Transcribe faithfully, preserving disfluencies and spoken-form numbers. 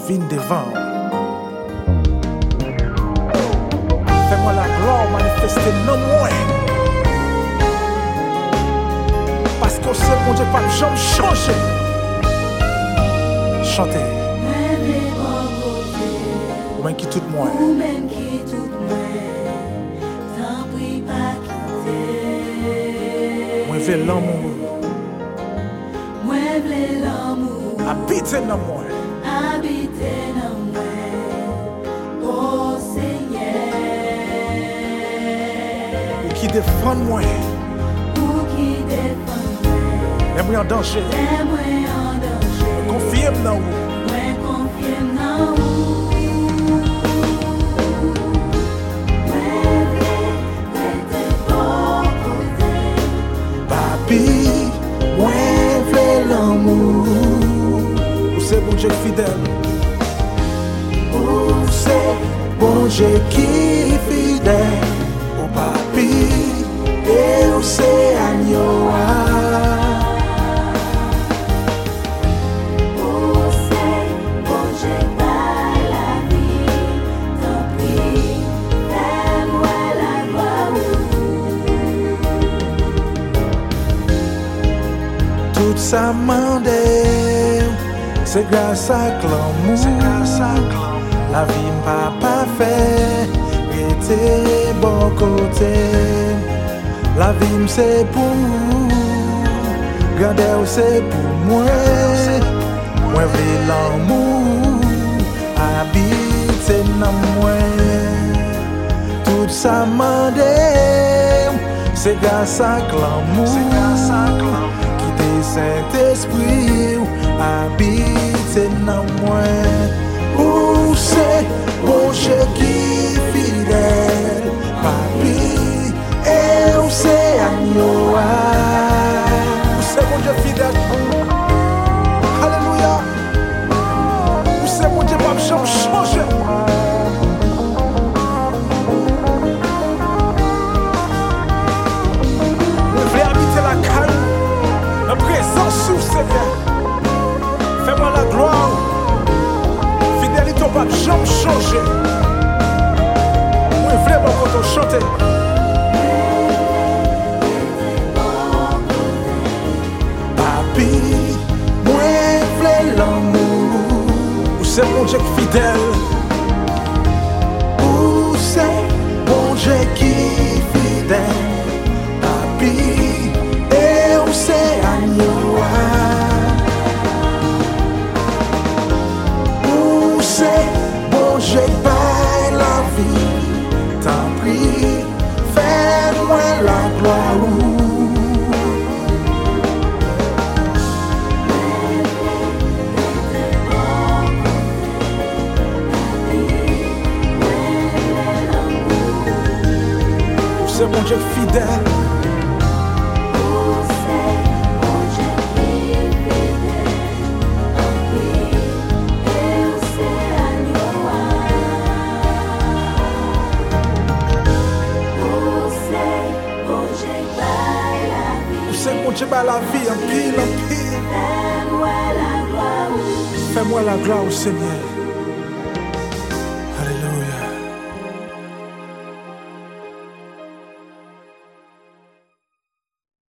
vine devant. Fais-moi la gloire manifester non moins. Parce que c'est mon Dieu, pas de jamais changer. Chantez. Ou même qui tout moi. Ou même qui tout moi. T'en prie pas quitter. Moi veux l'amour. Moi veux l'amour. Habiter dans moi. Habiter dans moi. Oh Seigneur. Ou qui défend moi. Ou qui défend moi. L'aime en danger. L'aime en danger. Confie-moi dans vous. Moi confie dans vous. Moi veux l'amour. Ou c'est bon Dieu fidèle. Ou c'est bon Dieu qui fidèle. Ou papi et ou c'est agneau. Ou c'est bon Dieu par la vie. Tant pis, fais-moi la gloire. Tout ça mande, c'est grâce à l'amour. La vie m'a pas fait, était bon côté. La vie c'est pour vous, grandeur c'est pour moi. Moi veux l'amour, habiter dans moi. Tout ça mande, c'est grâce à l'amour. Saint-Esprit habite dans moi. Où c'est bon Dieu qui fidèle, papi, et où c'est agneau. Où c'est bon Dieu fidèle. Alléluia. Où c'est bon Dieu pas me changer. On veut habiter la calme. La présence sous Seigneur. Fais-moi la gloire. Fidélité, on va jamais changer. Moi, vraiment, quand on chante. Papi, moi, veux l'amour. Où c'est mon Dieu fidèle. Où c'est mon Dieu qui fidèle. Papi. C'est agneau. Où c'est bon Dieu par la vie. T'en prie, fais-moi la gloire. Où c'est bon Dieu fidèle. C'est mon Dieu, la vie en pile, en pile. Fais-moi la gloire. Fais-moi la gloire, Seigneur.